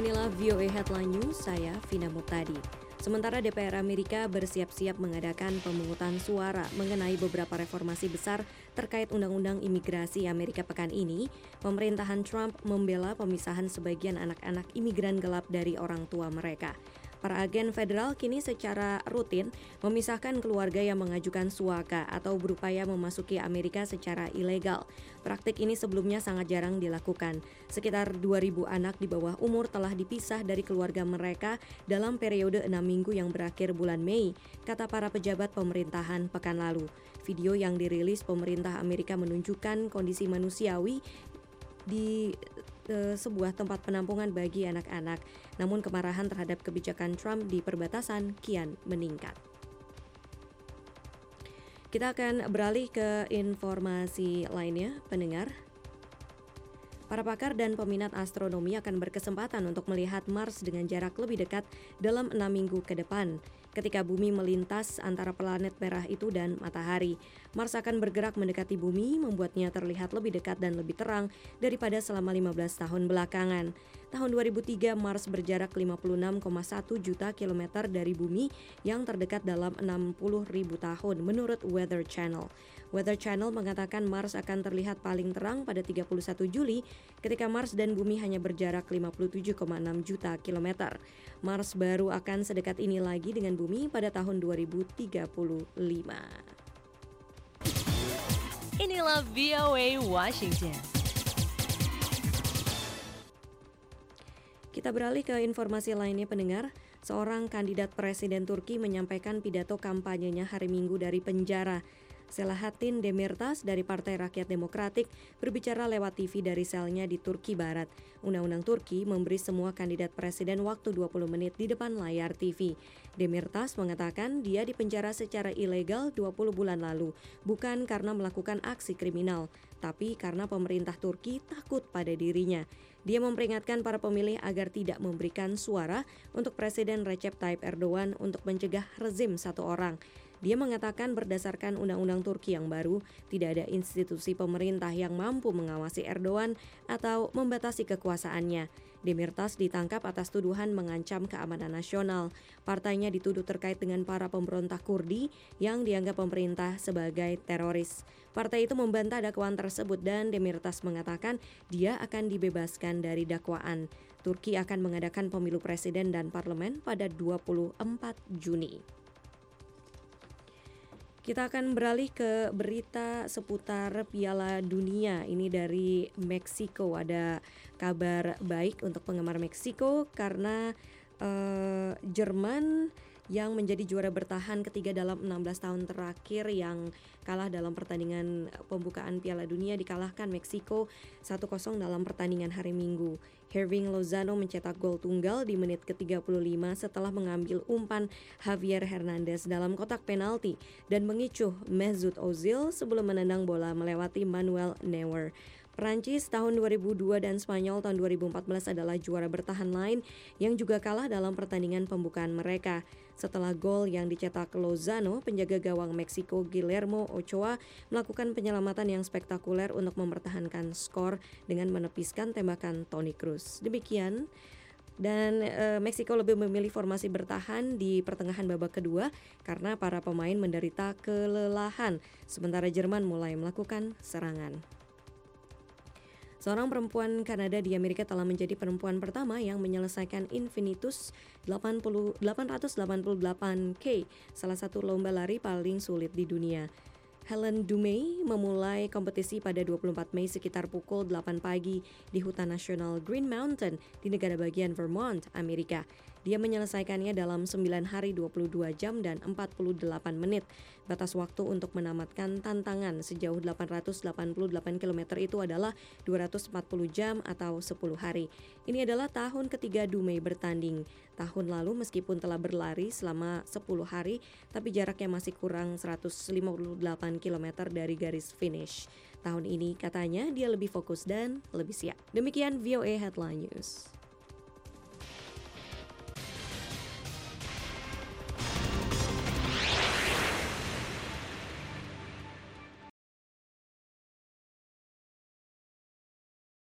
Inilah VOA Headline News, saya Vina Muptadi. Sementara DPR Amerika bersiap-siap mengadakan pemungutan suara mengenai beberapa reformasi besar terkait Undang-Undang Imigrasi Amerika pekan ini, pemerintahan Trump membela pemisahan sebagian anak-anak imigran gelap dari orang tua mereka. Para agen federal kini secara rutin memisahkan keluarga yang mengajukan suaka atau berupaya memasuki Amerika secara ilegal. Praktik ini sebelumnya sangat jarang dilakukan. Sekitar 2.000 anak di bawah umur telah dipisah dari keluarga mereka dalam periode 6 minggu yang berakhir bulan Mei, kata para pejabat pemerintahan pekan lalu. Video yang dirilis pemerintah Amerika menunjukkan kondisi manusiawi di sebuah tempat penampungan bagi anak-anak. Namun kemarahan terhadap kebijakan Trump di perbatasan kian meningkat. Kita akan beralih ke informasi lainnya, pendengar. Para pakar dan peminat astronomi akan berkesempatan untuk melihat Mars dengan jarak lebih dekat dalam 6 minggu ke depan. Ketika bumi melintas antara planet merah itu dan matahari, Mars akan bergerak mendekati bumi, membuatnya terlihat lebih dekat dan lebih terang daripada selama 15 tahun belakangan. Tahun 2003, Mars berjarak 56,1 juta kilometer dari bumi yang terdekat dalam 60.000 tahun menurut Weather Channel. Weather Channel mengatakan Mars akan terlihat paling terang pada 31 Juli ketika Mars dan bumi hanya berjarak 57,6 juta kilometer. Mars baru akan sedekat ini lagi dengan bumi pada tahun 2035. Inilah VOA Washington. Kita beralih ke informasi lainnya, pendengar. Seorang kandidat presiden Turki menyampaikan pidato kampanyenya hari Minggu dari penjara. Selahattin Demirtas dari Partai Rakyat Demokratik berbicara lewat TV dari selnya di Turki Barat. Undang-undang Turki memberi semua kandidat presiden waktu 20 menit di depan layar TV. Demirtas mengatakan dia dipenjara secara ilegal 20 bulan lalu, bukan karena melakukan aksi kriminal, tapi karena pemerintah Turki takut pada dirinya. Dia memperingatkan para pemilih agar tidak memberikan suara untuk Presiden Recep Tayyip Erdogan untuk mencegah rezim satu orang. Dia mengatakan berdasarkan undang-undang Turki yang baru, tidak ada institusi pemerintah yang mampu mengawasi Erdogan atau membatasi kekuasaannya. Demirtas ditangkap atas tuduhan mengancam keamanan nasional. Partainya dituduh terkait dengan para pemberontak Kurdi yang dianggap pemerintah sebagai teroris. Partai itu membantah dakwaan tersebut dan Demirtas mengatakan dia akan dibebaskan dari dakwaan. Turki akan mengadakan pemilu presiden dan parlemen pada 24 Juni. Kita akan beralih ke berita seputar Piala Dunia. Ini dari Meksiko. Ada kabar baik untuk penggemar Meksiko karena Jerman yang menjadi juara bertahan ketiga dalam 16 tahun terakhir yang kalah dalam pertandingan pembukaan Piala Dunia dikalahkan Meksiko 1-0 dalam pertandingan hari Minggu. Hirving Lozano mencetak gol tunggal di menit ke-35 setelah mengambil umpan Javier Hernandez dalam kotak penalti dan mengicuh Mesut Ozil sebelum menendang bola melewati Manuel Neuer. Perancis tahun 2002 dan Spanyol tahun 2014 adalah juara bertahan lain yang juga kalah dalam pertandingan pembukaan mereka. Setelah gol yang dicetak Lozano, penjaga gawang Meksiko Guillermo Ochoa melakukan penyelamatan yang spektakuler untuk mempertahankan skor dengan menepiskan tembakan Toni Kroos. Demikian. Dan Meksiko lebih memilih formasi bertahan di pertengahan babak kedua karena para pemain menderita kelelahan, sementara Jerman mulai melakukan serangan. Seorang perempuan Kanada di Amerika telah menjadi perempuan pertama yang menyelesaikan Infinitus 888K, salah satu lomba lari paling sulit di dunia. Helen Dumay memulai kompetisi pada 24 Mei sekitar pukul 8 pagi di hutan nasional Green Mountain di negara bagian Vermont, Amerika. Dia menyelesaikannya dalam 9 hari 22 jam dan 48 menit. Batas waktu untuk menamatkan tantangan sejauh 888 km itu adalah 240 jam atau 10 hari. Ini adalah tahun ketiga Dumay bertanding. Tahun lalu meskipun telah berlari selama 10 hari, tapi jaraknya masih kurang 158 km dari garis finish. Tahun ini katanya dia lebih fokus dan lebih siap. Demikian VOA Headline News.